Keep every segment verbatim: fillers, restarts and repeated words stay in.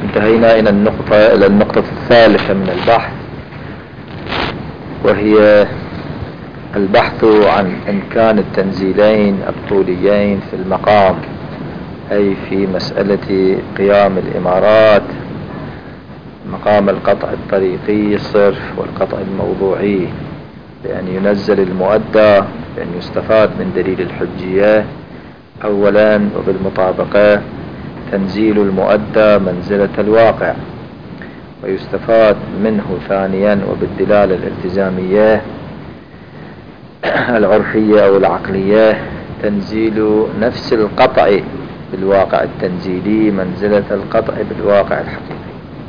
انتهينا إلى النقطة إلى النقطة الثالثة من البحث، وهي البحث عن إمكان التنزيلين الطوليين في المقام، أي في مسألة قيام الإمارات مقام القطع الطريقي الصرف والقطع الموضوعي، بأن ينزل المؤدى، بأن يستفاد من دليل الحجية أولا، وبالمطابقة تنزيل المؤدى منزلة الواقع، ويستفاد منه ثانيا وبالدلالة الالتزامية العرفية أو العقلية تنزيل نفس القطع بالواقع التنزيلي منزلة القطع بالواقع الحقيقي.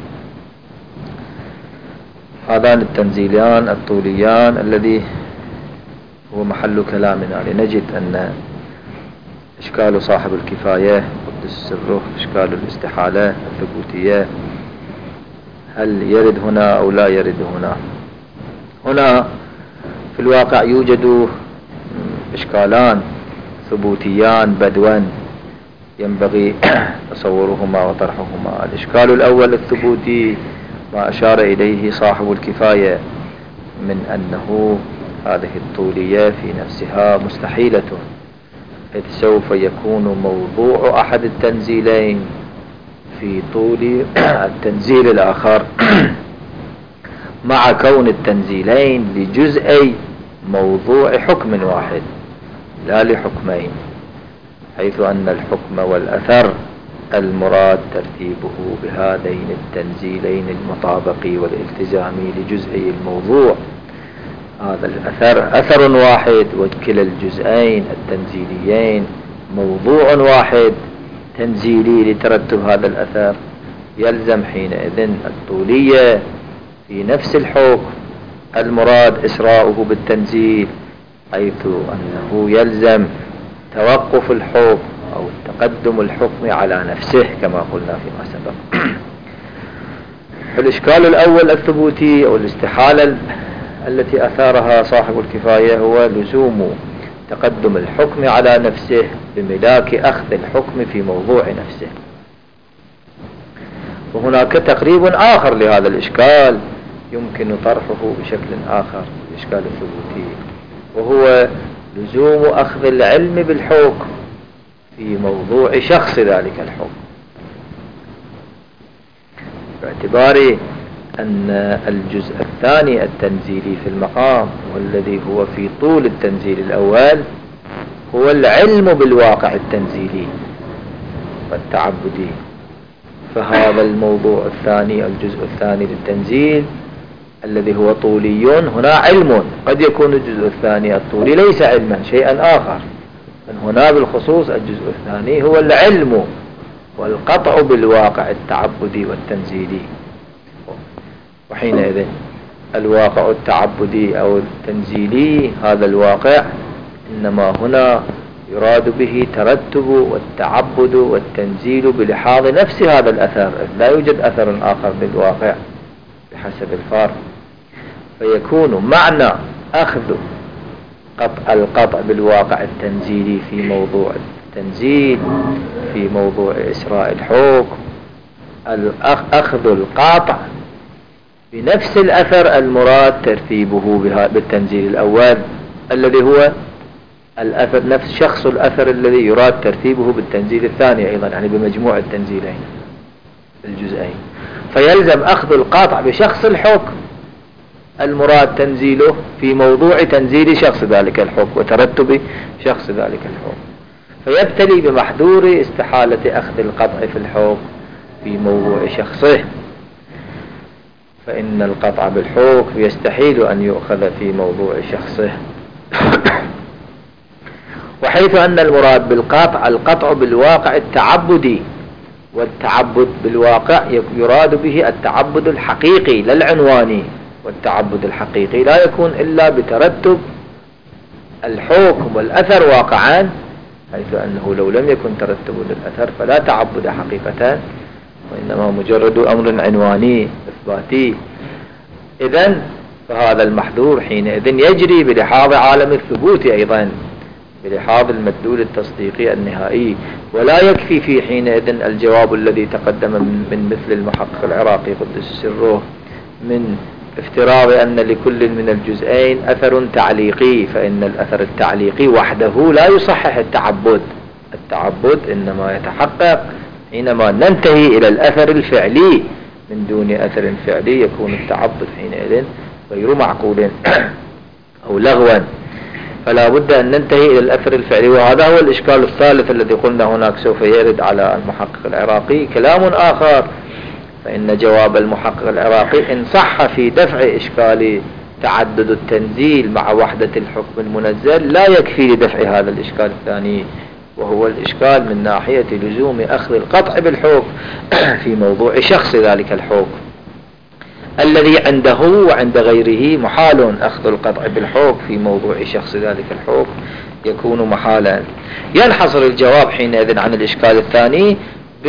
هذان التنزيلان الطوليان الذي هو محل كلامنا، لنجد أن إشكال صاحب الكفاية قدس سره إشكال الاستحالة الثبوتية هل يرد هنا أو لا يرد هنا. هنا في الواقع يوجد إشكالان ثبوتيان بدوان ينبغي تصورهما وطرحهما. الإشكال الأول الثبوتي ما أشار إليه صاحب الكفاية من أنه هذه الطولية في نفسها مستحيلة، إذ سوف يكون موضوع أحد التنزيلين في طول التنزيل الآخر مع كون التنزيلين لجزئي موضوع حكم واحد لا لحكمين، حيث أن الحكم والأثر المراد ترتيبه بهذين التنزيلين المطابقي والالتزامي لجزئي الموضوع. هذا الأثر أثر واحد، وكلا الجزئين التنزيليين موضوع واحد تنزيلي لترتب هذا الأثر. يلزم حينئذ الطولية في نفس الحكم المراد إسراؤه بالتنزيل، حيث أنه يلزم توقف الحكم أو تقدم الحكم على نفسه كما قلنا فيما سبق. الإشكال الأول الثبوتي أو الاستحالة التي أثارها صاحب الكفاية هو لزوم تقدم الحكم على نفسه بملاك أخذ الحكم في موضوع نفسه. وهناك تقريب آخر لهذا الإشكال يمكن طرحه بشكل آخر، الإشكال الثبوتي، وهو لزوم أخذ العلم بالحكم في موضوع شخص ذلك الحكم، باعتبار أن الجزء الثاني التنزيلي في المقام والذي هو في طول التنزيل الأول هو العلم بالواقع التنزيلي والتعبدي. فهذا الموضوع الثاني الجزء الثاني للتنزيل الذي هو طولي هنا علم، قد يكون الجزء الثاني الطولي ليس علما شيئا آخر، من هنا بالخصوص الجزء الثاني هو العلم والقطع بالواقع التعبدي والتنزيلي. وحينئذ الواقع التعبدي أو التنزيلي هذا الواقع إنما هنا يراد به ترتب والتعبد والتنزيل بلحاظ نفس هذا الأثر، لا يوجد أثر آخر للواقع بحسب الفارق. فيكون معنى أخذ قطع القطع بالواقع التنزيلي في موضوع التنزيل في موضوع إسراء الحكم أخذ القاطع بنفس الأثر المراد ترتيبه بالتنزيل الأول الذي هو الأثر نفس شخص الأثر الذي يراد ترتيبه بالتنزيل الثاني أيضا، يعني بمجموع التنزيلين الجزئين. فيلزم أخذ القاطع بشخص الحكم المراد تنزيله في موضوع تنزيل شخص ذلك الحكم وترتب شخص ذلك الحكم، فيبتلي بمحذور استحالة أخذ القطع في الحكم في موضوع شخصه، فإن القطع بالحكم يستحيل أن يؤخذ في موضوع شخصه. وحيث أن المراد بالقطع القطع بالواقع التعبدي، والتعبد بالواقع يراد به التعبد الحقيقي لا العنواني، والتعبد الحقيقي لا يكون إلا بترتب الحكم والأثر واقعا، حيث أنه لو لم يكن ترتب للأثر فلا تعبد حقيقة، وإنما مجرد أمر عنواني إثباتي. إذن فهذا المحذور حينئذ يجري بلحاظ عالم الثبوت أيضا، بلحاظ المدلول التصديقي النهائي. ولا يكفي في حينئذ الجواب الذي تقدم من مثل المحقق العراقي قدس سره من افتراض أن لكل من الجزئين أثر تعليقي، فإن الأثر التعليقي وحده لا يصحح التعبد. التعبد إنما يتحقق حينما ننتهي إلى الأثر الفعلي. من دون أثر فعلي يكون التعبد حينئذ غير معقول أو لغوا، فلا بد أن ننتهي إلى الأثر الفعلي. وهذا هو الإشكال الثالث الذي قلنا هناك سوف يرد على المحقق العراقي كلام آخر، فإن جواب المحقق العراقي إن صح في دفع إشكال تعدد التنزيل مع وحدة الحكم المنزل لا يكفي لدفع هذا الإشكال الثاني، وهو الإشكال من ناحية لزوم أخذ القطع بالحكم في موضوع شخص ذلك الحكم الذي عنده وعند غيره محال. أخذ القطع بالحكم في موضوع شخص ذلك الحكم يكون محالا. ينحصر الجواب حينئذ عن الإشكال الثاني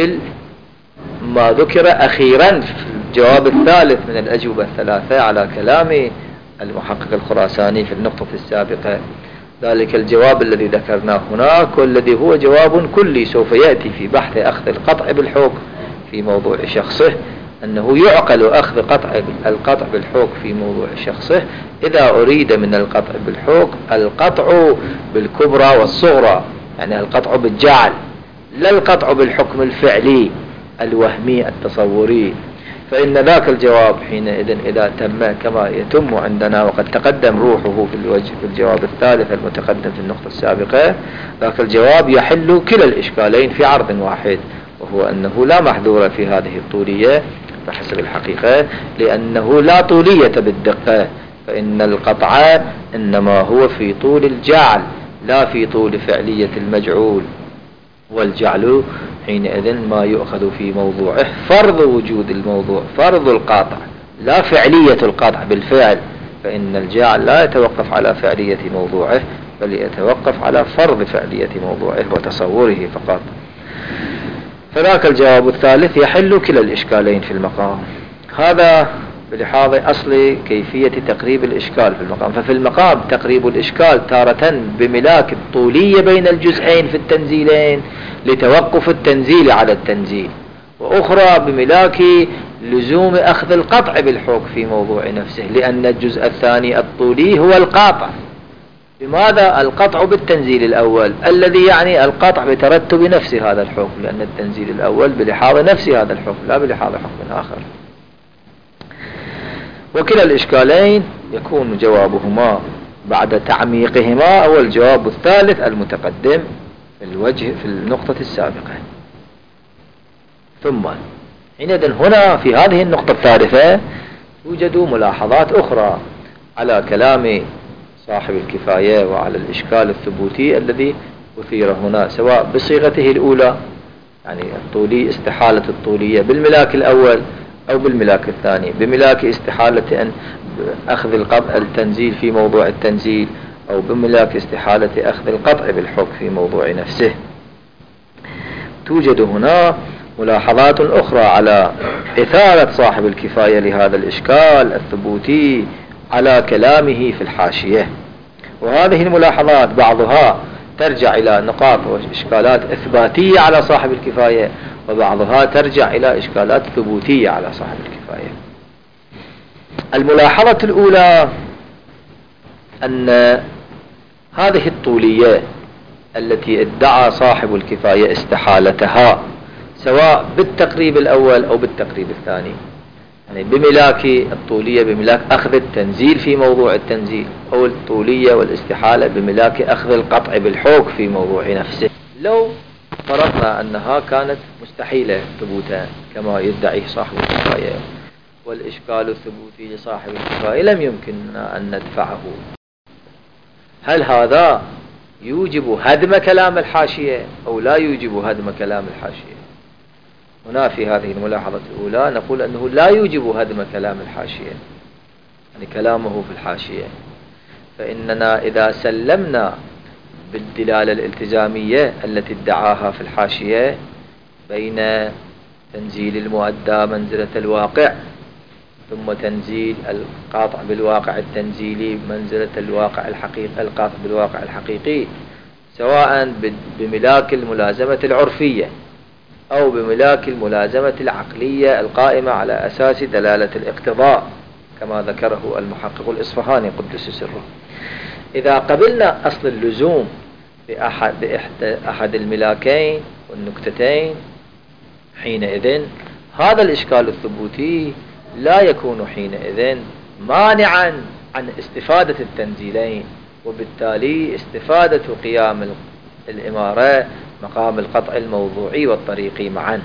بالما ذكر أخيرا في الجواب الثالث من الأجوبة الثلاثة على كلام المحقق الخراساني في النقطة السابقة. ذلك الجواب الذي ذكرناه هناك والذي هو جواب كلي سوف يأتي في بحث أخذ القطع بالحكم في موضوع شخصه، أنه يعقل أخذ قطع القطع بالحكم في موضوع شخصه إذا أريد من القطع بالحكم القطع بالكبرى والصغرى، يعني القطع بالجعل، لا القطع بالحكم الفعلي الوهمي التصوري. فإن ذاك الجواب حينئذ إذا تم كما يتم عندنا وقد تقدم روحه في الوجه في الجواب الثالث المتقدم في النقطة السابقة، ذاك الجواب يحل كلا الإشكالين في عرض واحد، وهو أنه لا محذور في هذه الطولية بحسب الحقيقة، لأنه لا طولية بالدقة، فإن القطع إنما هو في طول الجعل لا في طول فعلية المجعول، والجعل حينئذ ما يؤخذ في موضوعه فرض وجود الموضوع، فرض القاطع لا فعلية القاطع بالفعل، فإن الجعل لا يتوقف على فعلية موضوعه بل يتوقف على فرض فعلية موضوعه وتصوره فقط. فذاك الجواب الثالث يحل كلا الإشكالين في المقام. هذا بلحاظ أصل كيفية تقريب الإشكال في المقام. ففي المقام تقريب الإشكال تارة بملاك الطولية بين الجزئين في التنزيلين لتوقف التنزيل على التنزيل، وأخرى بملاك لزوم أخذ القطع بالحكم في موضوع نفسه، لأن الجزء الثاني الطولي هو القاطع. لماذا القطع بالتنزيل الأول الذي يعني القطع بترتب نفس هذا الحكم، لأن التنزيل الأول بلحاظ نفس هذا الحكم لا بلحاظ حكم آخر. وكلا الإشكالين يكون جوابهما بعد تعميقهما هو الجواب الثالث المتقدم في الوجه في النقطة السابقة. ثم حينئذ هنا في هذه النقطة الثالثة يوجد ملاحظات أخرى على كلام صاحب الكفاية وعلى الإشكال الثبوتي الذي أثير هنا، سواء بصيغته الأولى يعني الطولي استحالة الطولية بالملاك الأول أو بالملاك الثاني، بملاك استحالة أن أخذ القطع التنزيل في موضوع التنزيل، أو بملاك استحالة أخذ القطع بالحكم في موضوع نفسه. توجد هنا ملاحظات أخرى على إثارة صاحب الكفاية لهذا الإشكال الثبوتي على كلامه في الحاشية، وهذه الملاحظات بعضها ترجع إلى نقاط وإشكالات إثباتية على صاحب الكفاية، وبعضها ترجع إلى إشكالات ثبوتية على صاحب الكفاية. الملاحظة الأولى أن هذه الطولية التي ادعى صاحب الكفاية استحالتها سواء بالتقريب الأول أو بالتقريب الثاني، يعني بملاك الطولية بملاك أخذ التنزيل في موضوع التنزيل، أو الطولية والاستحالة بملاك أخذ القطع بالحكم في موضوع نفسه، لو فرضنا أنها كانت مستحيلة ثبوتا كما يدعي صاحب الكفاية والإشكال الثبوتي لصاحب الكفاية لم يمكننا أن ندفعه، هل هذا يوجب هدم كلام الحاشية أو لا يوجب هدم كلام الحاشية؟ هنا في هذه الملاحظة الأولى نقول أنه لا يوجب هدم كلام الحاشية، يعني كلامه في الحاشية، فإننا إذا سلمنا بالدلالة الالتزامية التي ادعاها في الحاشية بين تنزيل المؤدى منزلة الواقع ثم تنزيل القاطع بالواقع التنزيلي منزلة الواقع الحقيقي القاطع بالواقع الحقيقي، سواء بملاك الملازمة العرفية أو بملاك الملازمة العقلية القائمة على أساس دلالة الاقتضاء كما ذكره المحقق الإصفهاني قدس سره. إذا قبلنا أصل اللزوم بأحد, بإحدى أحد الملاكين والنكتتين، حينئذ هذا الإشكال الثبوتي لا يكون حينئذ مانعا عن استفادة التنزيلين، وبالتالي استفادة قيام الإمارة مقام القطع الموضوعي والطريقي معا،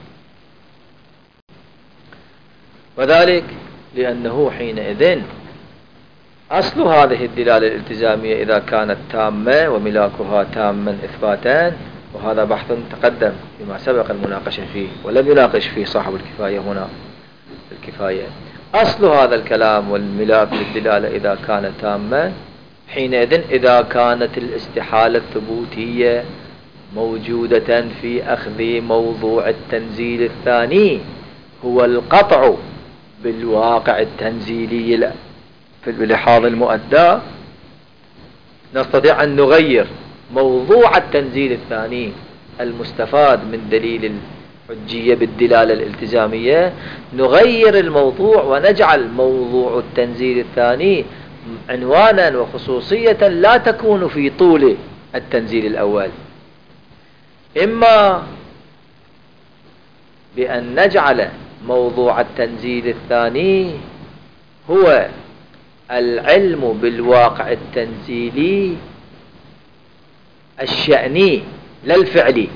وذلك لأنه حينئذ أصل هذه الدلالة الالتزامية إذا كانت تامة وملاكها تاما إثباتا، وهذا بحث تقدم فيما سبق المناقشة فيه ولم يناقش فيه صاحب الكفاية هنا الكفاية. أصل هذا الكلام والملاك للدلالة إذا كانت تامة، حينئذ إذا كانت الاستحالة الثبوتية موجودة في أخذ موضوع التنزيل الثاني هو القطع بالواقع التنزيلي في اللحاظ المؤدى، نستطيع أن نغير موضوع التنزيل الثاني المستفاد من دليل الحجية بالدلالة الالتزامية، نغير الموضوع ونجعل موضوع التنزيل الثاني عنوانا وخصوصية لا تكون في طول التنزيل الأول، إما بأن نجعل موضوع التنزيل الثاني هو العلم بالواقع التنزيلي الشأني لا الفعلي،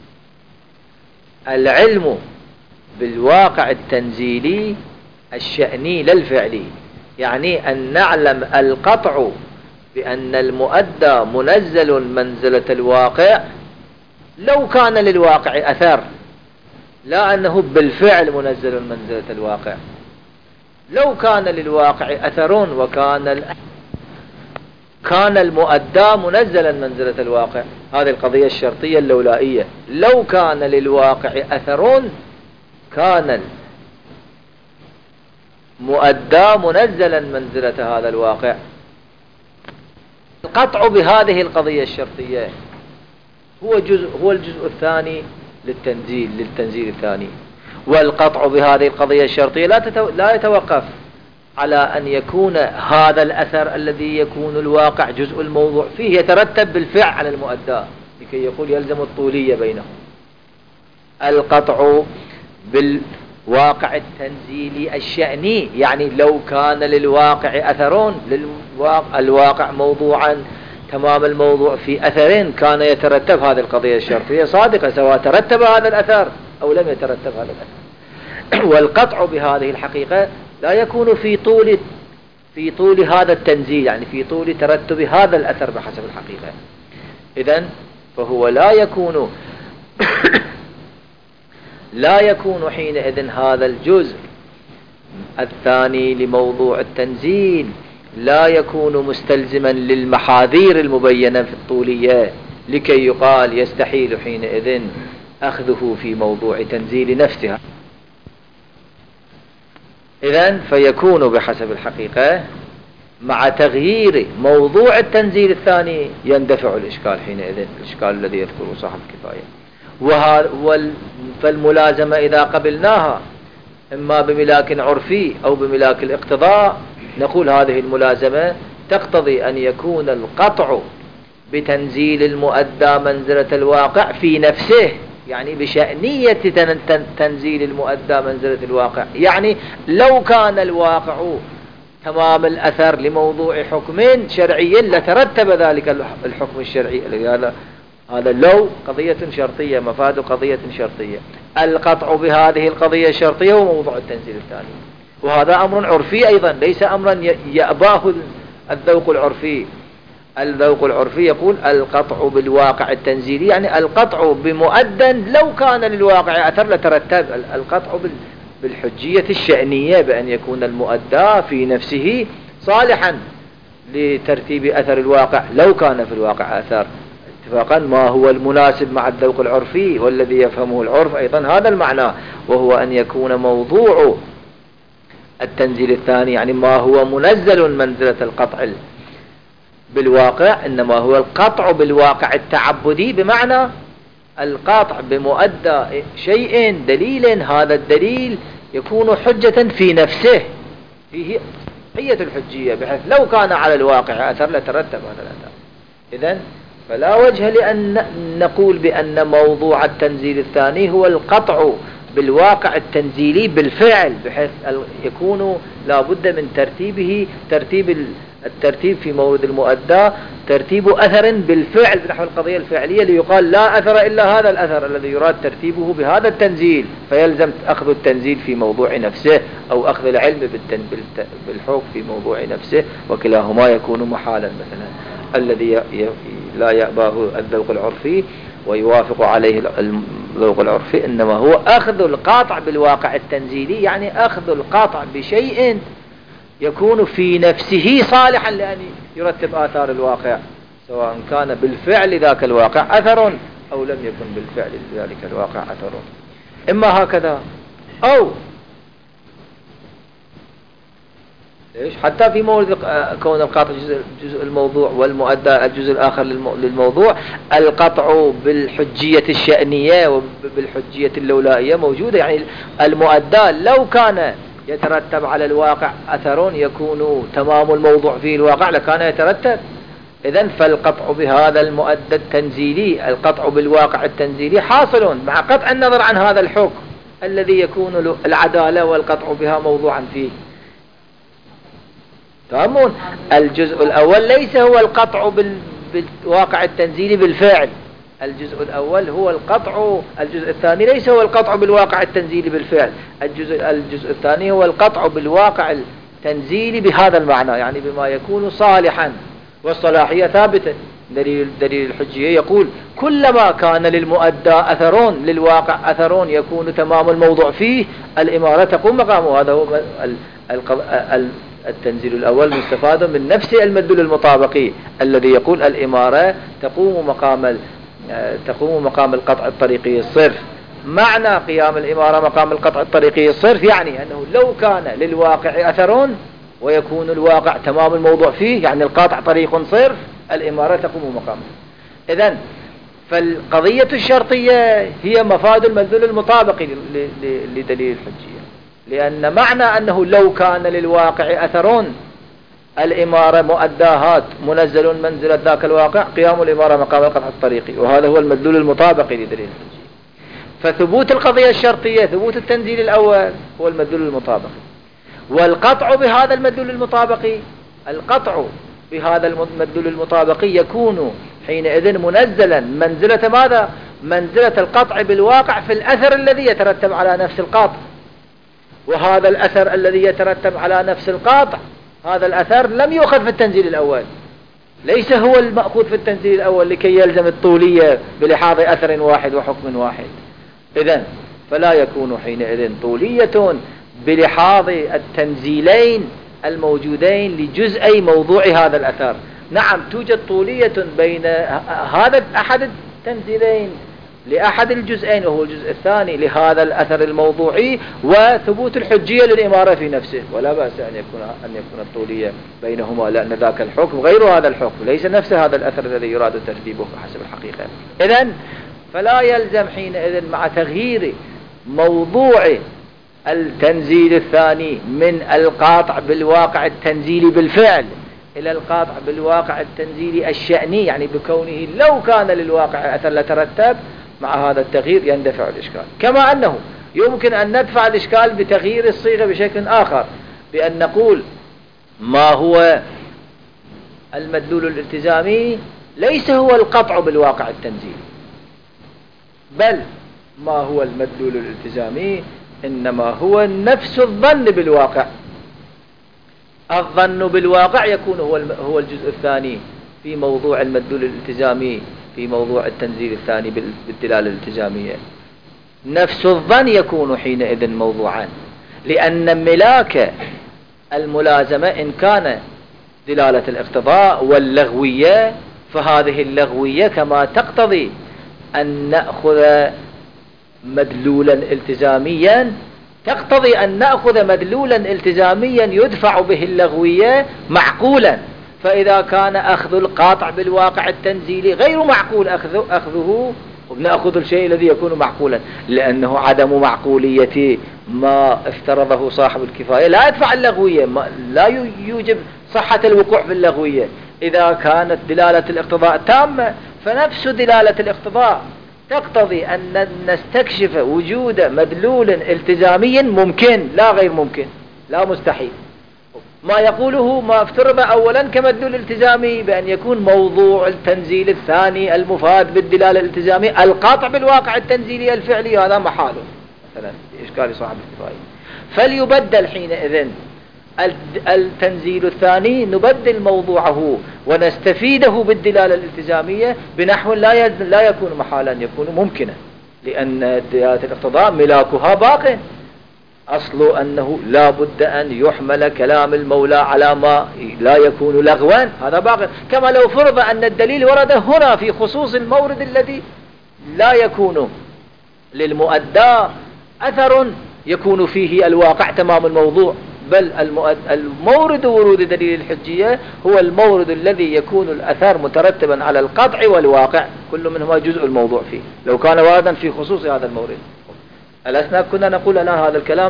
العلم بالواقع التنزيلي الشأني لا الفعلي، يعني أن نعلم القطع بأن المؤدى منزل منزلة الواقع لو كان للواقع أثر، لا أنه بالفعل منزل منزلة الواقع. لو كان للواقع أثر وكان كان المؤدى منزلا منزلة الواقع، هذه القضية الشرطية اللولائية، لو كان للواقع أثر كان المؤدى منزلا منزلة هذا الواقع. القطع بهذه القضية الشرطية هو جزء هو الجزء الثاني للتنزيل للتنزيل الثاني، والقطع بهذه القضية الشرطية لا تتو... لا يتوقف على أن يكون هذا الأثر الذي يكون الواقع جزء الموضوع فيه يترتب بالفعل على المؤدى لكي يقول يلزم الطولية بينهم. القطع بالواقع التنزيلي الشأني، يعني لو كان للواقع أثرون للواقع الواقع موضوعا تمام الموضوع في أثرين كان يترتب هذه القضية الشرطية صادقة سواء ترتب هذا الأثر أو لم يترتب هذا الأثر. والقطع بهذه الحقيقة لا يكون في طول في طول هذا التنزيل، يعني في طول ترتب هذا الأثر بحسب الحقيقة. إذن فهو لا يكون لا يكون حينئذ هذا الجزء الثاني لموضوع التنزيل لا يكون مستلزما للمحاذير المبينة في الطولية لكي يقال يستحيل حينئذ أخذه في موضوع تنزيل نفسها. إذن فيكون بحسب الحقيقة مع تغيير موضوع التنزيل الثاني يندفع الإشكال حينئذ، الإشكال الذي يذكره صاحب الكفاية. فالملازمة إذا قبلناها إما بملاك عرفي أو بملاك الاقتضاء، نقول هذه الملازمة تقتضي أن يكون القطع بتنزيل المؤدى منزلة الواقع في نفسه، يعني بشأنية تنزيل المؤدى منزلة الواقع، يعني لو كان الواقع تمام الأثر لموضوع حكم شرعي لترتب ذلك الحكم الشرعي. هذا هذا لو قضية شرطية، مفاد قضية شرطية. القطع بهذه القضية الشرطية هو موضوع التنزيل الثاني، وهذا أمر عرفي أيضا ليس أمرا يأباه الذوق العرفي. الذوق العرفي يقول القطع بالواقع التنزيلي، يعني القطع بمؤدى لو كان للواقع أثر لترتب. القطع بالحجية الشأنية بأن يكون المؤدى في نفسه صالحا لترتيب أثر الواقع لو كان في الواقع أثر، اتفاقا ما هو المناسب مع الذوق العرفي والذي يفهمه العرف أيضا هذا المعنى، وهو أن يكون موضوع التنزيل الثاني يعني ما هو منزل منزلة القطع بالواقع، إنما هو القطع بالواقع التعبدي، بمعنى القطع بمؤدى شيء دليل، هذا الدليل يكون حجة في نفسه، فيه حية الحجية، بحيث لو كان على الواقع أثر لترتب هذا الأثر. إذن فلا وجه لأن نقول بأن موضوع التنزيل الثاني هو القطع بالواقع التنزيلي بالفعل، بحيث يكون لا بد من ترتيبه، ترتيب الترتيب في مورد المؤدى ترتيب أثر بالفعل بنحو القضية الفعلية، ليقال لا أثر إلا هذا الأثر الذي يراد ترتيبه بهذا التنزيل، فيلزم أخذ التنزيل في موضوع نفسه أو أخذ العلم بالحكم في موضوع نفسه، وكلاهما يكون محالا. مثلا الذي لا يأباه الذوق العرفي ويوافق عليه الذوق العرفي، إنما هو أخذ القاطع بالواقع التنزيلي، يعني أخذ القاطع بشيء يكون في نفسه صالحا لأن يرتب آثار الواقع، سواء كان بالفعل ذاك الواقع أثر أو لم يكن بالفعل ذلك الواقع أثر، إما هكذا أو ليش حتى في مورد كون القاطع جزء, جزء الموضوع والمؤدى الجزء الآخر للموضوع، القطع بالحجية الشأنية وبالحجية اللولائية موجودة، يعني المؤدى لو كان يترتب على الواقع أثر يكون تمام الموضوع فيه الواقع لكان يترتب. إذن فالقطع بهذا المؤدى التنزيلي، القطع بالواقع التنزيلي حاصل مع قطع النظر عن هذا الحكم الذي يكون العدالة والقطع بها موضوعا فيه. تفهمون؟ الجزء الأول ليس هو القطع بالواقع التنزيلي بالفعل، الجزء الأول هو القطع، الجزء الثاني ليس هو القطع بالواقع التنزيلي بالفعل، الجزء الجزء الثاني هو القطع بالواقع التنزيلي بهذا المعنى، يعني بما يكون صالحا، والصلاحية ثابتة. دليل دليل الحجية يقول كلما كان للمؤدى أثرون للواقع أثرون يكون تمام الموضوع فيه، الإمارة تقوم مقامه. هذا هو التنزيل الأول مستفاد من نفس المدلول المطابقي الذي يقول الإمارة تقوم مقام تقوم مقام القطع الطريقي الصرف. معنى قيام الإمارة مقام القطع الطريقي الصرف يعني أنه لو كان للواقع أثرون ويكون الواقع تمام الموضوع فيه، يعني القاطع طريق صرف، الإمارة تقوم مقامه. إذن فالقضية الشرطية هي مفاد المدلول المطابقي لدليل الحجية، لأن معنى أنه لو كان للواقع أثرون الإمارة مؤداهات منزل منزلة ذاك الواقع، قيام الإمارة مقام القطع الطريقي، وهذا هو المدلول المطابقي لدليل الحجية. فثبوت القضية الشرطية، ثبوت التنزيل الأول هو المدلول المطابقي، والقطع بهذا المدلول المطابقي، القطع بهذا المدلول المطابقي يكون حينئذ منزلا منزلة ماذا؟ منزلة القطع بالواقع في الأثر الذي يترتب على نفس القاطع، وهذا الأثر الذي يترتب على نفس القاطع هذا الأثر لم يؤخذ في التنزيل الأول، ليس هو المأخوذ في التنزيل الأول لكي يلزم الطولية بلحاظ أثر واحد وحكم واحد. إذن فلا يكون حينئذ طولية بلحاظ التنزيلين الموجودين لجزئي موضوع هذا الأثر. نعم توجد طولية بين هذا أحد التنزيلين لأحد الجزئين وهو الجزء الثاني لهذا الأثر الموضوعي، وثبوت الحجية للإمارة في نفسه، ولا بأس أن يكون أن يكون الطولية بينهما، لأن ذاك الحكم غير هذا الحكم، ليس نفس هذا الأثر الذي يراد ترتيبه حسب الحقيقة. إذن فلا يلزم حينئذ مع تغيير موضوع التنزيل الثاني من القاطع بالواقع التنزيلي بالفعل إلى القاطع بالواقع التنزيلي الشأني، يعني بكونه لو كان للواقع أثر لترتب، مع هذا التغيير يندفع الإشكال. كما أنه يمكن أن ندفع الإشكال بتغيير الصيغة بشكل آخر، بأن نقول ما هو المدلول الالتزامي ليس هو القطع بالواقع التنزيلي، بل ما هو المدلول الالتزامي إنما هو نفس الظن بالواقع. الظن بالواقع يكون هو هو الجزء الثاني في موضوع المدلول الالتزامي، في موضوع التنزيل الثاني بالدلالة الالتزامية. نفس الظن يكون حينئذ موضوعا، لأن ملاك الملازمة إن كان دلالة الاقتضاء واللغوية، فهذه اللغوية كما تقتضي أن نأخذ مدلولا التزاميا تقتضي أن نأخذ مدلولا التزاميا يدفع به اللغوية معقولا، فإذا كان أخذ القاطع بالواقع التنزيلي غير معقول أخذه, أخذه وبنأخذ الشيء الذي يكون معقولا، لأنه عدم معقولية ما افترضه صاحب الكفاية لا يدفع اللغوية، لا يوجب صحة الوقوع في اللغوية. إذا كانت دلالة الاقتضاء تامة فنفس دلالة الاقتضاء تقتضي أن نستكشف وجود مدلول التزامي ممكن لا غير ممكن، لا مستحيل. ما يقوله ما افترض أولا كمدلول التزامي بأن يكون موضوع التنزيل الثاني المفاد بالدلالة الالتزامية القاطع بالواقع التنزيلي الفعلي، هذا محاله مثلا إشكال صاحب الكفاية، فليبدل حينئذ التنزيل الثاني، نبدل موضوعه ونستفيده بالدلالة الالتزامية بنحو لا لا يكون محالا، يكون ممكنا، لأن دلالة الاقتضاء ملاكها باق. أصل أنه لا بد أن يحمل كلام المولى على ما لا يكون لغوا، هذا باق. كما لو فرض أن الدليل ورد هنا في خصوص المورد الذي لا يكون للمؤدى أثر يكون فيه الواقع تمام الموضوع، بل المورد ورود دليل الحجية هو المورد الذي يكون الأثر مترتبا على القطع والواقع، كل منهما جزء الموضوع فيه لو كان واردا في خصوص هذا المورد. الأثناء كنا نقول الآن هذا الكلام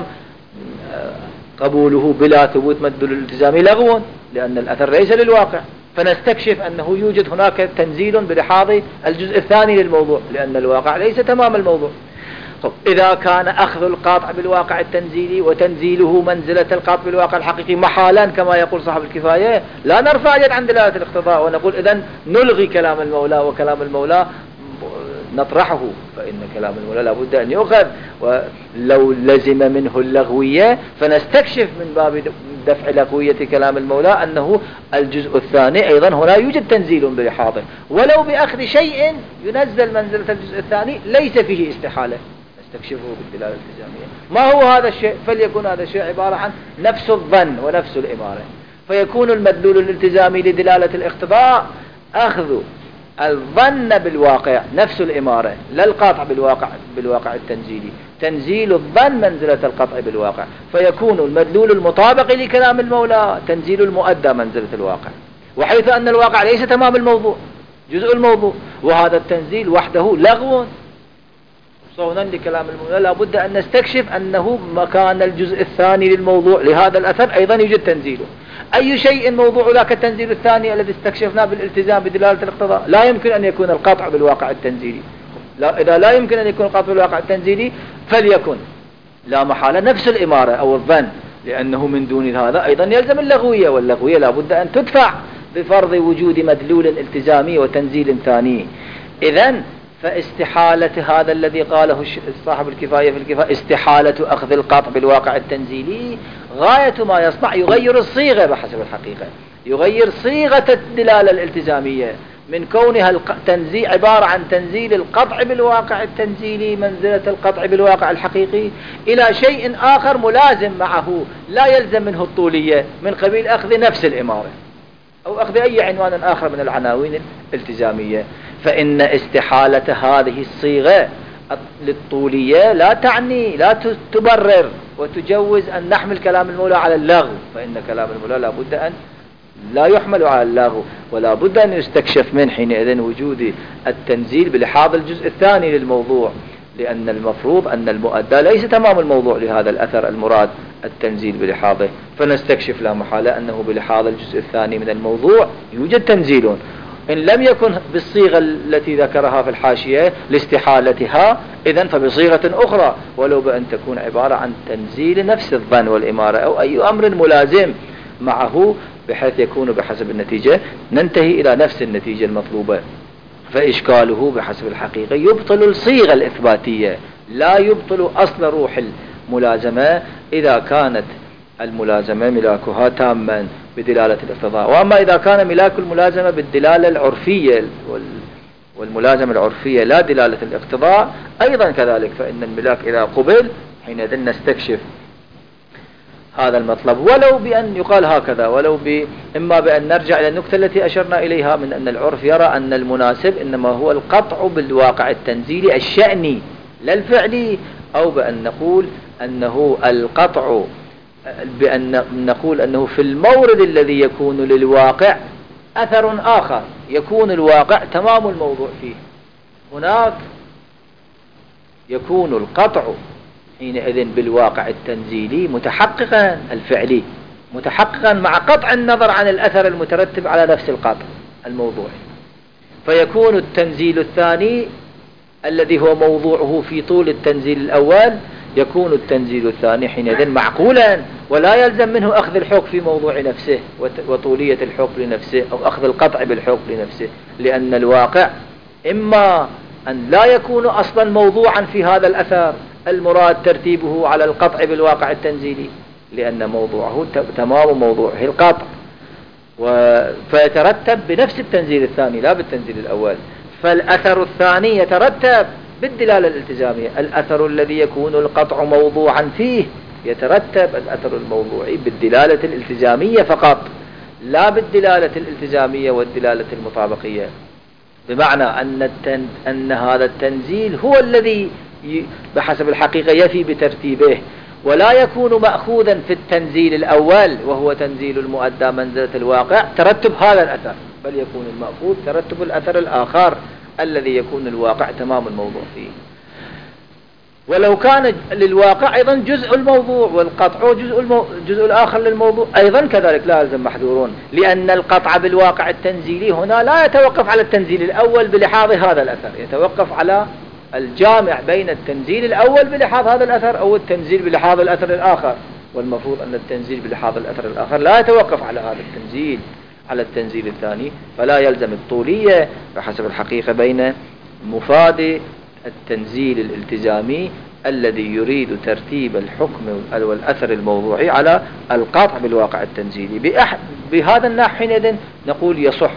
قبوله بلا ثبوت مدلول الالتزامي لغو، لأن الأثر ليس للواقع، فنستكشف أنه يوجد هناك تنزيل بلحاظ الجزء الثاني للموضوع، لأن الواقع ليس تمام الموضوع. إذا كان أخذ القاطع بالواقع التنزيلي وتنزيله منزلة القاطع بالواقع الحقيقي محالا كما يقول صاحب الكفاية، لا نرفع يد عن دلالة الاقتضاء ونقول إذن نلغي كلام المولى وكلام المولى نطرحه، فإن كلام المولى لابد أن يؤخذ، ولو لزم منه اللغوية فنستكشف من باب دفع لغوية كلام المولى أنه الجزء الثاني أيضا هنا يوجد تنزيل بلحاظه، ولو بأخذ شيء ينزل منزلة الجزء الثاني ليس فيه استحالة، نستكشفه بالدلالة الالتزامية. ما هو هذا الشيء؟ فليكن هذا الشيء عبارة عن نفس الظن ونفس الإمارة، فيكون المدلول الالتزامي لدلالة الاقتضاء أخذ الظن بالواقع نفس الإمارة، لا القاطع بالواقع بالواقع التنزيلي، تنزيل الظن منزلة القطع بالواقع، فيكون المدلول المطابق لكلام المولى تنزيل المؤدى منزلة الواقع، وحيث أن الواقع ليس تمام الموضوع جزء الموضوع، وهذا التنزيل وحده لغو صونا لكلام المولى، لا بد أن نستكشف أنه مكان الجزء الثاني للموضوع لهذا الأثر أيضا يوجد تنزيله. أي شيء موضوع ذاك التنزيل الثاني الذي استكشفناه بالالتزام بدلالة الاقتضاء؟ لا يمكن أن يكون القطع بالواقع التنزيلي. لا، إذا لا يمكن أن يكون القطع بالواقع التنزيلي فليكن لا محالة نفس الإمارة أو الظن، لأنه من دون هذا أيضا يلزم اللغوية، واللغوية لا بد أن تدفع بفرض وجود مدلول التزامي وتنزيل ثاني. إذن فاستحالة هذا الذي قاله صاحب الكفاية في الكفاية، استحالة أخذ القطع بالواقع التنزيلي، غاية ما يصنع يغير الصيغة بحسب الحقيقة، يغير صيغة الدلالة الالتزامية من كونها التنزيل عبارة عن تنزيل القطع بالواقع التنزيلي منزلة القطع بالواقع الحقيقي إلى شيء آخر ملازم معه لا يلزم منه الطولية، من قبيل أخذ نفس الإمارة أو أخذ أي عنوان آخر من العناوين الالتزامية. فإن استحالة هذه الصيغة للطولية لا تعني لا تبرر وتجوز أن نحمل كلام المولى على اللغو، فإن كلام المولى لا بد أن لا يحمل على اللغو، ولا بد أن يستكشف من حينئذ وجود التنزيل بلحاظ الجزء الثاني للموضوع، لأن المفروض أن المؤدى ليس تمام الموضوع لهذا الأثر المراد التنزيل بلحاظه، فنستكشف لا محالة أنه بلحاظ الجزء الثاني من الموضوع يوجد تنزيل، إن لم يكن بالصيغة التي ذكرها في الحاشية لاستحالتها إذن فبصيغة أخرى، ولو بأن تكون عبارة عن تنزيل نفس الظن والإمارة أو أي أمر ملازم معه بحيث يكون بحسب النتيجة ننتهي إلى نفس النتيجة المطلوبة. فإشكاله بحسب الحقيقة يبطل الصيغة الإثباتية، لا يبطل أصل روح الملازمة إذا كانت الملازمة ملاكها تاما بدلالة الاقتضاء. وأما إذا كان ملاك الملازمة بالدلالة العرفية والملازمة العرفية لا دلالة الاقتضاء أيضا كذلك، فإن الملاك إذا قبل حينئذ نستكشف هذا المطلب، ولو بأن يقال هكذا، ولو ب... إما بأن نرجع إلى النكتة التي أشرنا إليها من أن العرف يرى أن المناسب إنما هو القطع بالواقع التنزيلي الشأني لا الفعلي، أو بأن نقول أنه القطع بأن نقول أنه في المورد الذي يكون للواقع أثر آخر يكون الواقع تمام الموضوع فيه. هناك يكون القطع حينئذ بالواقع التنزيلي متحققا الفعلي متحققا مع قطع النظر عن الأثر المترتب على نفس القطع الموضوعي، فيكون التنزيل الثاني الذي هو موضوعه في طول التنزيل الأول يكون التنزيل الثاني حينئذ معقولا، ولا يلزم منه أخذ الحكم في موضوع نفسه وطولية الحكم لنفسه أو أخذ القطع بالحكم لنفسه، لأن الواقع إما أن لا يكون أصلا موضوعا في هذا الأثر المراد ترتيبه على القطع بالواقع التنزيلي، لأن موضوعه تمام موضوعه القطع، فيترتب بنفس التنزيل الثاني لا بالتنزيل الأول. فالأثر الثاني يترتب بالدلالة الالتزامية، الأثر الذي يكون القطع موضوعا فيه يترتب الأثر الموضوعي بالدلالة الالتزامية فقط، لا بالدلالة الالتزامية والدلالة المطابقية، بمعنى أن, التن... أن هذا التنزيل هو الذي ي... بحسب الحقيقة يفي بترتيبه، ولا يكون مأخوذا في التنزيل الأول وهو تنزيل المؤدى منزلة الواقع ترتب هذا الأثر، بل يكون المأخوذ ترتب الأثر الآخر الذي يكون الواقع تمام الموضوع فيه. ولو كان للواقع أيضا جزء الموضوع والقطع جزء, المو... جزء الآخر للموضوع أيضا كذلك لا يلزم محذورون، لأن القطع بالواقع التنزيلي هنا لا يتوقف على التنزيل الأول بلحاظ هذا الأثر، يتوقف على الجامع بين التنزيل الأول بلحاظ هذا الأثر أو التنزيل بلحاظ الأثر الآخر، والمفروض أن التنزيل بلحاظ الأثر الآخر لا يتوقف على هذا التنزيل على التنزيل الثاني، فلا يلزم الطولية بحسب الحقيقة بين مفاد التنزيل الالتزامي الذي يريد ترتيب الحكم والأثر الموضوعي على القطع بالواقع التنزيلي. بهذا النحو حينئذ نقول يصح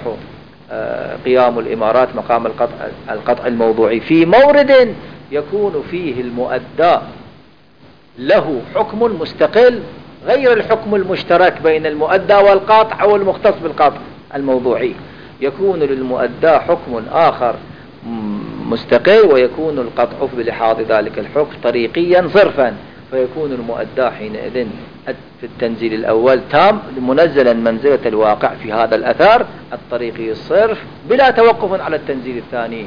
قيام الإمارات مقام القطع, القطع الموضوعي في مورد يكون فيه المؤدى له حكم مستقل غير الحكم المشترك بين المؤدى والقاطع أو المختص بالقاطع الموضوعي، يكون للمؤدى حكم آخر مستقل ويكون القطع بلحاظ ذلك الحكم طريقيا صرفا، فيكون المؤدى حينئذ في التنزيل الأول تام منزلا منزلة الواقع في هذا الأثر الطريقي الصرف بلا توقف على التنزيل الثاني،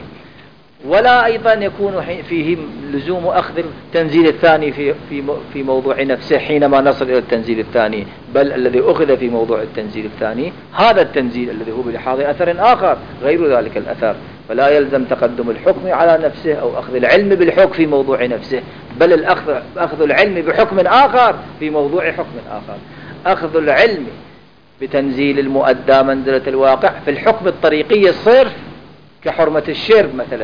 ولا أيضا يكون فيه لزوم أخذ التنزيل الثاني في في في موضوع نفسه حينما نصل إلى التنزيل الثاني، بل الذي أخذ في موضوع التنزيل الثاني هذا التنزيل الذي هو بلحاظ أثر آخر غير ذلك الأثر، فلا يلزم تقدم الحكم على نفسه أو أخذ العلم بالحكم في موضوع نفسه، بل الأخذ أخذ العلم بحكم آخر في موضوع حكم آخر. أخذ العلم بتنزيل المؤدى منزلة الواقع في الحكم الطريقي الصرف كحرمة الشرب مثلا،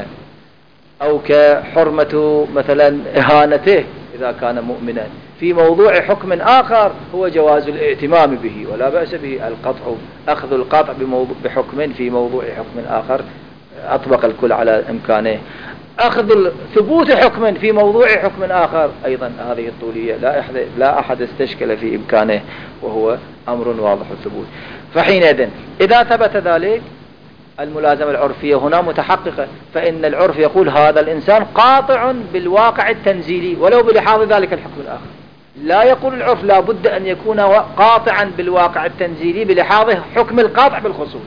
أو كحرمة مثلا إهانته إذا كان مؤمنا في موضوع حكم آخر هو جواز الائتمام به ولا بأس به القطع، أخذ القطع بحكم في موضوع حكم آخر أطبق الكل على إمكانه، أخذ ثبوت حكم في موضوع حكم آخر أيضا هذه الطولية لا أحد, لا أحد استشكل في إمكانه وهو أمر واضح الثبوت. فحينئذ إذا ثبت ذلك الملازمة العرفية هنا متحققة، فإن العرف يقول هذا الإنسان قاطع بالواقع التنزيلي ولو بلحاظ ذلك الحكم الآخر، لا يقول العرف لا بد أن يكون قاطعا بالواقع التنزيلي بلحاظ حكم القاطع بالخصوص.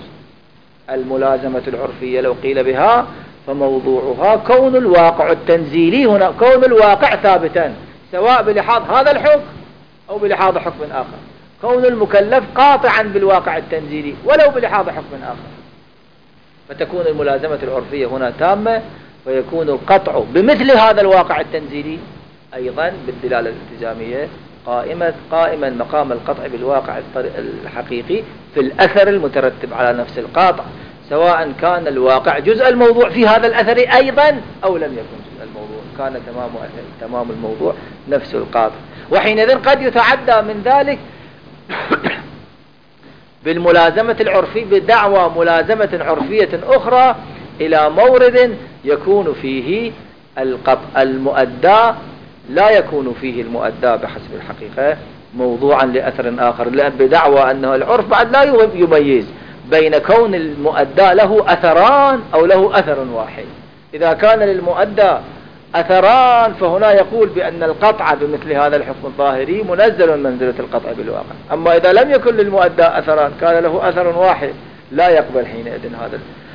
الملازمة العرفية لو قيل بها فموضوعها كون الواقع التنزيلي هنا كون الواقع ثابتا سواء بلحاظ هذا الحكم أو بلحاظ حكم آخر، كون المكلف قاطعا بالواقع التنزيلي ولو بلحاظ حكم آخر، فتكون الملازمة العرفية هنا تامة، فيكون القطع بمثل هذا الواقع التنزيلي أيضا بالدلالة الالتزامية قائمة قائما مقام القطع بالواقع الحقيقي في الأثر المترتب على نفس القاطع، سواء كان الواقع جزء الموضوع في هذا الأثر أيضا أو لم يكن جزء الموضوع، كان تمام تمام الموضوع نفس القاطع. وحينئذ قد يتعدى من ذلك بالملازمة العرفية بدعوى ملازمة عرفية أخرى إلى مورد يكون فيه القطع المؤدى لا يكون فيه المؤدى بحسب الحقيقة موضوعا لأثر آخر، بدعوى أنه العرف بعد لا يميز بين كون المؤدى له أثران أو له أثر واحد. إذا كان للمؤدى أثران فهنا يقول بأن القطع بمثل هذا الحكم الظاهري منزل منزلة القطع بالواقع، أما إذا لم يكن للمؤدى أثران كان له أثر واحد لا يقبل حينئذ هذا،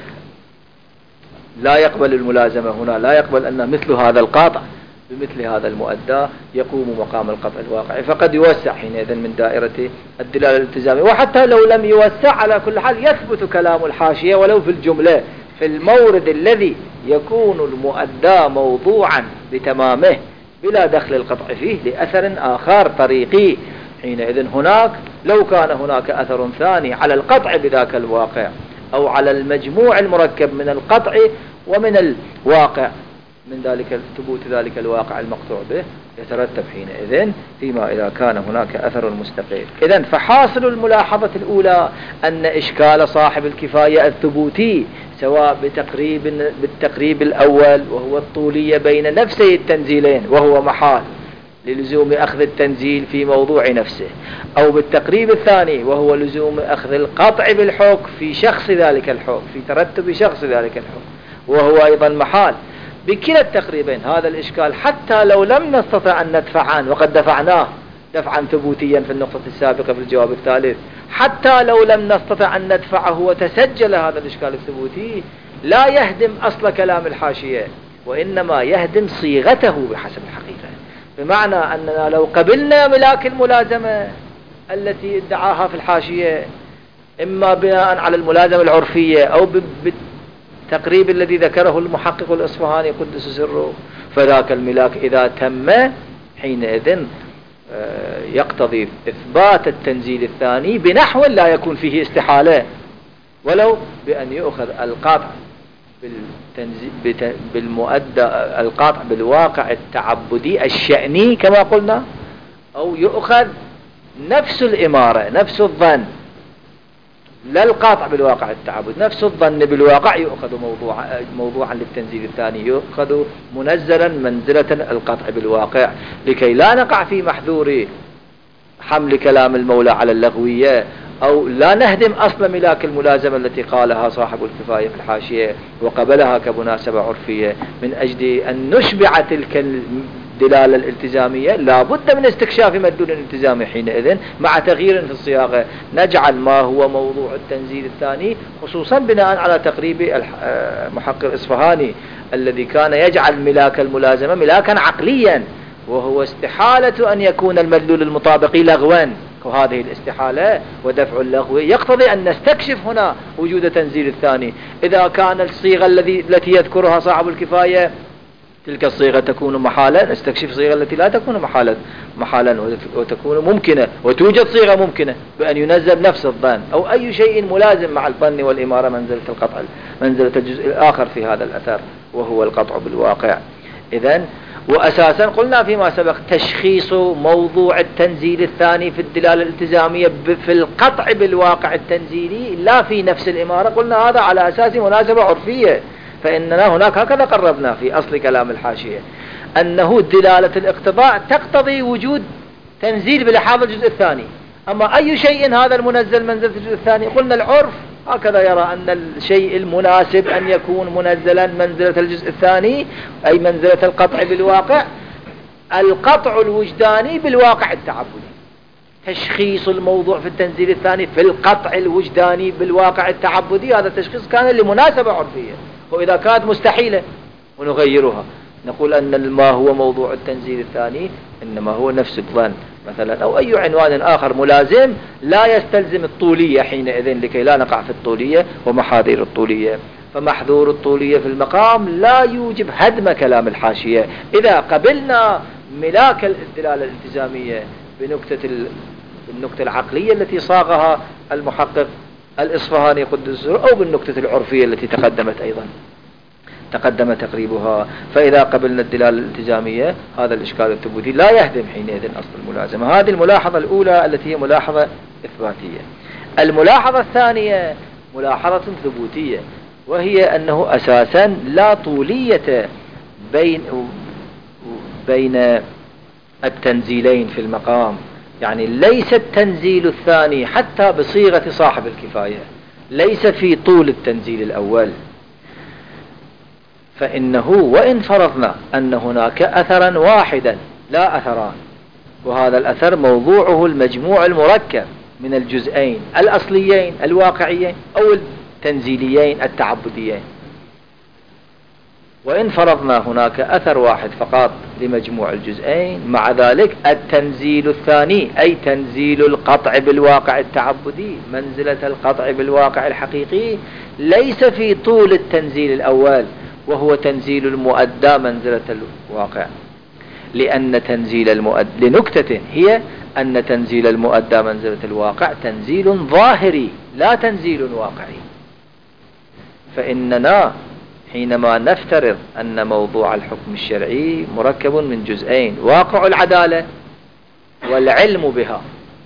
لا يقبل الملازمة هنا، لا يقبل أن مثل هذا القاطع بمثل هذا المؤدى يقوم مقام القطع الواقعي، فقد يوسع حينئذ من دائرة الدلالة الالتزامية. وحتى لو لم يوسع على كل حال يثبت كلام الحاشية ولو في الجملة في المورد الذي يكون المؤدى موضوعا بتمامه بلا دخل القطع فيه لأثر آخر طريقي. حينئذ هناك لو كان هناك أثر ثاني على القطع بذاك الواقع أو على المجموع المركب من القطع ومن الواقع من ذلك ثبوت ذلك الواقع المقطوع به، يترتب حينئذ فيما إذا كان هناك أثر مستقل. إذن فحاصل الملاحظة الأولى أن إشكال صاحب الكفاية الثبوتي سواء بتقريب بالتقريب الأول وهو الطولية بين نفسي التنزيلين وهو محال للزوم أخذ التنزيل في موضوع نفسه، أو بالتقريب الثاني وهو لزوم أخذ القطع بالحكم في شخص ذلك الحكم، في ترتب شخص ذلك الحكم، وهو أيضا محال. بكلا التقريبين هذا الإشكال حتى لو لم نستطع أن ندفع عنه، وقد دفعناه دفعا ثبوتيا في النقطة السابقة في الجواب الثالث، حتى لو لم نستطع أن ندفعه وتسجل هذا الإشكال الثبوتي، لا يهدم أصل كلام الحاشية وإنما يهدم صيغته بحسب الحقيقة. بمعنى أننا لو قبلنا ملاك الملازمة التي ادعاها في الحاشية إما بناء على الملازمة العرفية أو بالتقريب الذي ذكره المحقق الإصفهاني قدس سره، فذاك الملاك إذا تم حينئذ يقتضي إثبات التنزيل الثاني بنحو لا يكون فيه استحالة، ولو بأن يؤخذ القطع بالمؤدى القطع بالواقع التعبدي الشأني كما قلنا، أو يؤخذ نفس الإمارة نفس الظن، لا القاطع بالواقع التعبد، نفس الظن بالواقع يؤخذ موضوع موضوعا للتنزيل الثاني، يؤخذ منزلا منزلة القطع بالواقع، لكي لا نقع في محذور حمل كلام المولى على اللغوية، أو لا نهدم أصل ملاك الملازمة التي قالها صاحب الكفاية في الحاشية وقبلها كمناسبة عرفية، من أجل أن نشبع تلك الدلالة الالتزامية لا بد من استكشاف مدلول الالتزامي. حينئذ مع تغيير في الصياغة نجعل ما هو موضوع التنزيل الثاني، خصوصا بناء على تقريب المحقق الإصفهاني الذي كان يجعل ملاك الملازمة ملاكا عقليا، وهو استحالة أن يكون المدلول المطابقي لغوا، وهذه الاستحالة ودفع اللغو يقتضي أن نستكشف هنا وجود تنزيل الثاني. إذا كان الصيغة الذي التي يذكرها صاحب الكفاية تلك الصيغة تكون محالا، نستكشف الصيغة التي لا تكون محالا محالا وتكون ممكنة، وتوجد صيغة ممكنة بأن ينزل نفس الظن أو أي شيء ملازم مع الظن والإمارة منزلة القطع منزلة الجزء الآخر في هذا الأثر وهو القطع بالواقع. إذن وأساسا قلنا فيما سبق تشخيص موضوع التنزيل الثاني في الدلالة الالتزامية في القطع بالواقع التنزيلي لا في نفس الإمارة، قلنا هذا على أساس مناسبة عرفية، فإننا هناك هكذا قربنا في أصل كلام الحاشية أنه دلالة الاقتضاء تقتضي وجود تنزيل بلحاظ الجزء الثاني، أما أي شيء هذا المنزل منزلة الجزء الثاني قلنا العرف هكذا يرى أن الشيء المناسب أن يكون منزلا منزلة الجزء الثاني أي منزلة القطع بالواقع، القطع الوجداني بالواقع التعبدي. تشخيص الموضوع في التنزيل الثاني في القطع الوجداني بالواقع التعبدي، هذا التشخيص كان لمناسبة عرفية، وإذا كانت مستحيلة ونغيرها نقول أن ما هو موضوع التنزيل الثاني إنما هو نفس الظن مثلا أو أي عنوان آخر ملازم لا يستلزم الطولية حينئذ، لكي لا نقع في الطولية ومحاذير الطولية. فمحذور الطولية في المقام لا يوجب هدم كلام الحاشية إذا قبلنا ملاك الدلالة الالتزامية بنكتة النكتة العقلية التي صاغها المحقق الإصفهاني قدس سره، أو بالنكتة العرفية التي تقدمت أيضا تقدم تقريبها. فإذا قبلنا الدلالة الالتزامية هذا الإشكال الثبوتي لا يهدم حينئذ أصل الملازمة. هذه الملاحظة الأولى التي هي ملاحظة إثباتية. الملاحظة الثانية ملاحظة ثبوتية، وهي أنه أساسا لا طولية بين بين التنزيلين في المقام، يعني ليس التنزيل الثاني حتى بصيغة صاحب الكفاية ليس في طول التنزيل الأول، فإنه وإن فرضنا أن هناك أثرا واحدا لا أثران، وهذا الأثر موضوعه المجموع المركب من الجزئين الأصليين الواقعيين أو التنزيليين التعبديين. وإن فرضنا هناك أثر واحد فقط لمجموع الجزئين، مع ذلك التنزيل الثاني أي تنزيل القطع بالواقع التعبدي منزلة القطع بالواقع الحقيقي ليس في طول التنزيل الأول، وهو تنزيل المؤدى منزلة الواقع. لأن تنزيل المؤدى لنكتة هي أن تنزيل المؤدى منزلة الواقع تنزيل ظاهري لا تنزيل واقعي. فإننا حينما نفترض أن موضوع الحكم الشرعي مركب من جزئين، واقع العدالة والعلم بها،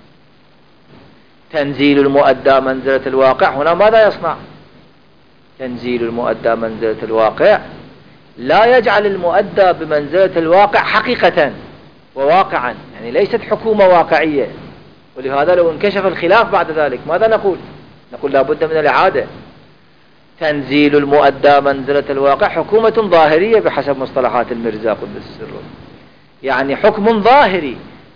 تنزيل المؤدى منزلة الواقع هنا ماذا يصنع؟ تنزيل المؤدى منزلة الواقع لا يجعل المؤدى بمنزلة الواقع حقيقة وواقعا، يعني ليست حكومة واقعية. ولهذا لو انكشف الخلاف بعد ذلك ماذا نقول؟ نقول لا بد من الإعادة. تنزيل المؤدى منزلة الواقع حكومة ظاهرية بحسب مصطلحات المرزا قدس سره، يعني حكم ظاهري.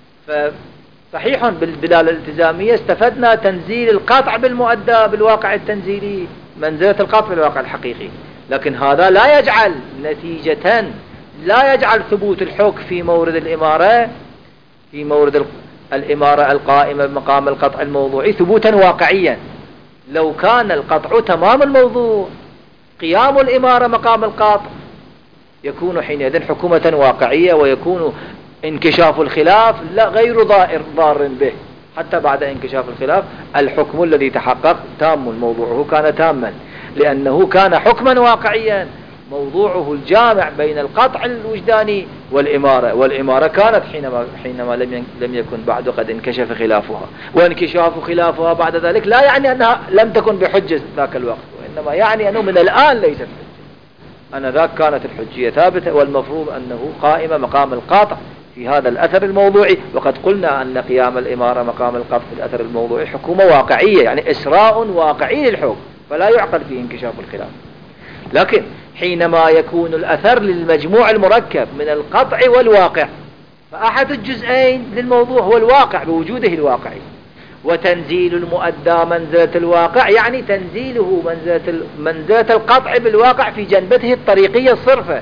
فصحيح بالدلالة الالتزامية استفدنا تنزيل القطع بالمؤدى بالواقع التنزيلي منزلة القطع بالواقع الحقيقي، لكن هذا لا يجعل نتيجة، لا يجعل ثبوت الحكم في مورد الإمارة في مورد الإمارة القائمة بمقام القطع الموضوعي ثبوتا واقعيا. لو كان القطع تمام الموضوع قيام الإمارة مقام القطع يكون حينئذ حكومة واقعية، ويكون انكشاف الخلاف لا غير ضائر ضار به. حتى بعد انكشاف الخلاف الحكم الذي تحقق تام، موضوعه كان تاما لأنه كان حكما واقعيا، موضوعه الجامع بين القطع الوجداني والإمارة. والإمارة كانت حينما حينما لم لم يكن بعد قد انكشف خلافها، وانكشاف خلافها بعد ذلك لا يعني أنها لم تكن بحجة ذاك الوقت، وإنما يعني أنه من الآن ليست حجة. أنا ذاك كانت الحجية ثابتة، والمفروض أنه قائمة مقام القاطع في هذا الأثر الموضوعي. وقد قلنا أن قيام الإمارة مقام القطع في الأثر الموضوعي حكومة واقعية، يعني إسراء واقعي للحكم، فلا يعقل فيه انكشاف الخلاف. لكن حينما يكون الأثر للمجموع المركب من القطع والواقع، فأحد الجزئين للموضوع هو الواقع بوجوده الواقعي، وتنزيل المؤدى منزلة الواقع يعني تنزيله منزلة, منزلة القطع بالواقع في جنبته الطريقية الصرفة.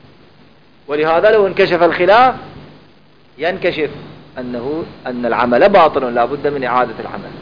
ولهذا لو انكشف الخلاف ينكشف أنه أن العمل باطل، لا بد من إعادة العمل.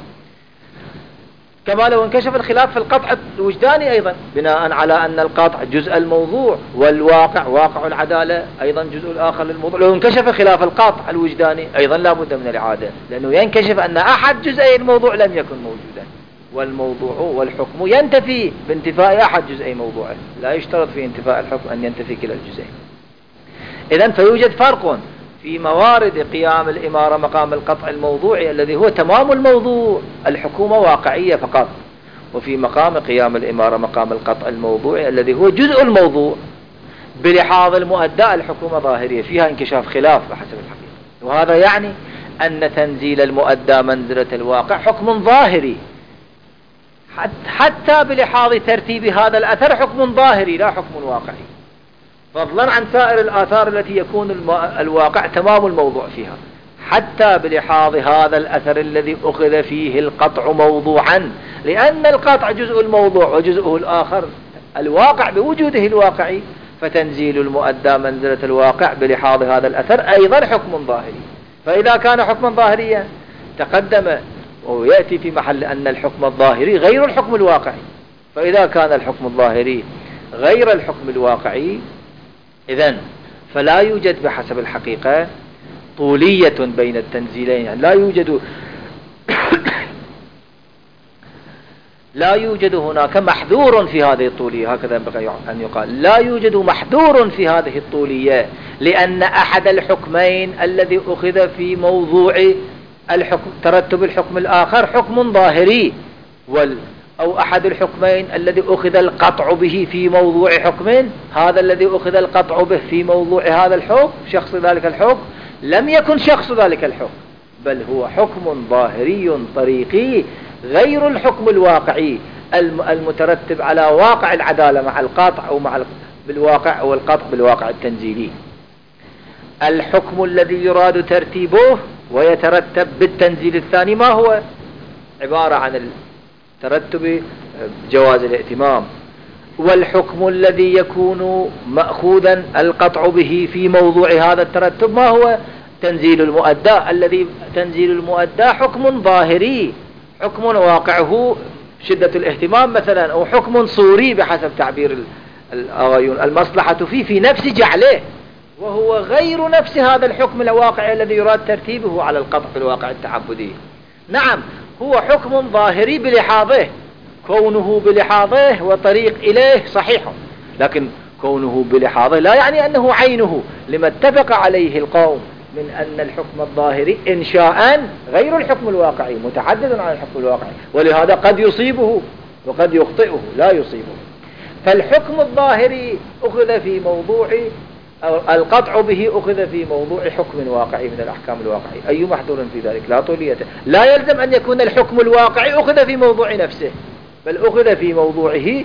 كما لو انكشف الخلاف في القطع الوجداني أيضا، بناء على أن القطع جزء الموضوع والواقع واقع العدالة أيضا جزء الآخر للموضوع. لو انكشف خلاف القطع الوجداني أيضا لا بد من الإعادة، لأنه ينكشف أن أحد جزئي الموضوع لم يكن موجودا، والموضوع والحكم ينتفي بانتفاء أحد جزئي موضوعه، لا يشترط في انتفاء الحكم أن ينتفي كلا الجزئين. إذن فيوجد فرق في موارد قيام الإمارة مقام القطع الموضوعي الذي هو تمام الموضوع، الحكومة واقعية فقط، وفي مقام قيام الإمارة مقام القطع الموضوعي الذي هو جزء الموضوع بلحاظ المؤدى الحكومة ظاهرية فيها انكشاف خلاف بحسب الحقيقة. وهذا يعني أن تنزيل المؤدى منزلة الواقع حكم ظاهري، حتى بلحاظ ترتيب هذا الأثر حكم ظاهري لا حكم واقعي، فضلا عن سائر الآثار التي يكون الواقع تمام الموضوع فيها. حتى بلحاظ هذا الأثر الذي أخذ فيه القطع موضوعا، لأن القطع جزء الموضوع وجزءه الآخر الواقع بوجوده الواقعي، فتنزيل المؤدى منزلة الواقع بلحاظ هذا الأثر أيضا حكم ظاهري. فإذا كان حكما ظاهريا تقدم ويأتي في محل أن الحكم الظاهري غير الحكم الواقعي. فإذا كان الحكم الظاهري غير الحكم الواقعي، إذن فلا يوجد بحسب الحقيقة طولية بين التنزيلين، يعني لا يوجد لا يوجد هناك محذور في هذه الطولية، هكذا ينبغي أن يقال، لا يوجد محذور في هذه الطولية، لأن أحد الحكمين الذي أخذ في موضوع الحكم ترتب الحكم الآخر حكم ظاهري، وال أو أحد الحكمين الذي أخذ القطع به في موضوع حكم، هذا الذي أخذ القطع به في موضوع هذا الحكم شخص ذلك الحكم لم يكن شخص ذلك الحكم، بل هو حكم ظاهري طريقي غير الحكم الواقعي المترتب على واقع العدالة مع القطع أو مع بالواقع أو القطع بالواقع التنزيلي. الحكم الذي يراد ترتيبه ويترتب بالتنزيل الثاني ما هو؟ عبارة عن الترتب جواز الائتمام. والحكم الذي يكون مأخوذا القطع به في موضوع هذا الترتب ما هو؟ تنزيل المؤدى. الذي تنزيل المؤدى حكم ظاهري، حكم واقعه شدة الاهتمام مثلا، أو حكم صوري بحسب تعبير الآغايون، المصلحة فيه في نفس جعله، وهو غير نفس هذا الحكم الواقعي الذي يراد ترتيبه على القطع في الواقع التعبدي. نعم هو حكم ظاهري بلحاظه، كونه بلحاظه وطريق إليه صحيح، لكن كونه بلحاظه لا يعني أنه عينه، لما اتفق عليه القوم من أن الحكم الظاهري إنشاء غير الحكم الواقعي، متعدد عن الحكم الواقعي، ولهذا قد يصيبه وقد يخطئه لا يصيبه. فالحكم الظاهري أخذ في موضوع، أو القطع به أخذ في موضوع حكم واقعي من الأحكام الواقعي، أي محذور في ذلك لا طولية. لا يلزم أن يكون الحكم الواقعي أخذ في موضوع نفسه، بل أخذ في موضوعه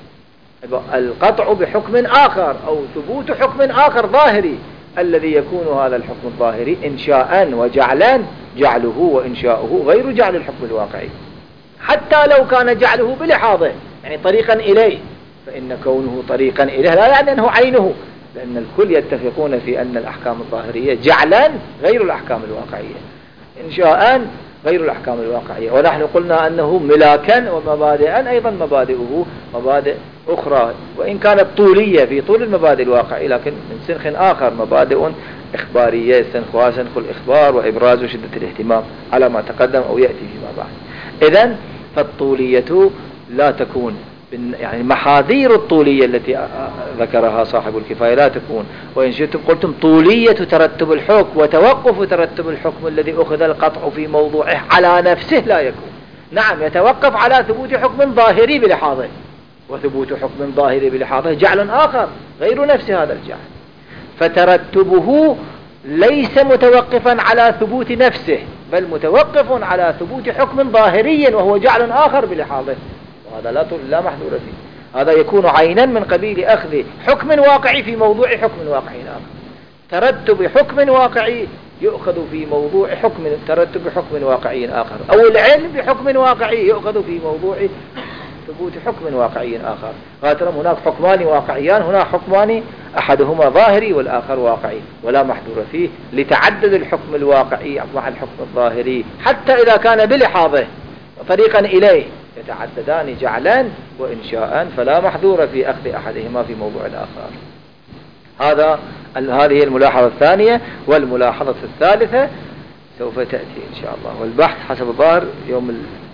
القطع بحكم آخر أو ثبوت حكم آخر ظاهري، الذي يكون هذا الحكم الظاهري إنشاء وجعلا، جعله وإنشاؤه غير جعل الحكم الواقعي، حتى لو كان جعله بلحاظه يعني طريقا إليه، فإن كونه طريقا إليه لا يعني أنه عينه، لأن الكل يتفقون في أن الأحكام الظاهرية جعلا غير الأحكام الواقعية، إنشاء غير الأحكام الواقعية. ونحن قلنا أنه ملاكا ومبادئا أيضا مبادئه مبادئ أخرى، وإن كانت طولية في طول المبادئ الواقعية، لكن من سنخ آخر مبادئ إخبارية، سنخ سنخ الإخبار وإبراز شدة الاهتمام على ما تقدم أو يأتي فيما بعد. إذن فالطولية لا تكون، يعني محاذير الطولية التي ذكرها صاحب الكفاية لا تكون، وإن شئتم قلتم طولية ترتب الحكم وتوقف ترتب الحكم الذي أخذ القطع في موضوعه على نفسه لا يكون. نعم يتوقف على ثبوت حكم ظاهري بلحاظه، وثبوت حكم ظاهري بلحاظه جعل آخر غير نفس هذا الجعل، فترتبه ليس متوقفا على ثبوت نفسه، بل متوقف على ثبوت حكم ظاهري وهو جعل آخر بلحاظه، وهذا لا لا محذور فيه. هذا يكون عينا من قبيل أخذ حكم واقعي في موضوع حكم واقعي آخر. ترتب حكم واقعي يؤخذ في موضوع حكم، ترتب حكم واقعي آخر، أو العلم بحكم واقعي يؤخذ في موضوع ثبوت حكم واقعي آخر. غاترم هناك حكمان واقعيان، هناك حكمان أحدهما ظاهري والآخر واقعي، ولا محذور فيه لتعدد الحكم الواقعي مع الحكم الظاهري، حتى إذا كان بلحاظه طريقا إليه يتعددان جعلان وإنشاء، فلا محذور في أخذ أحدهما في موضوع الآخر. هذا هذه الملاحظة الثانية. والملاحظة الثالثة سوف تأتي إن شاء الله، والبحث حسب الظاهر يوم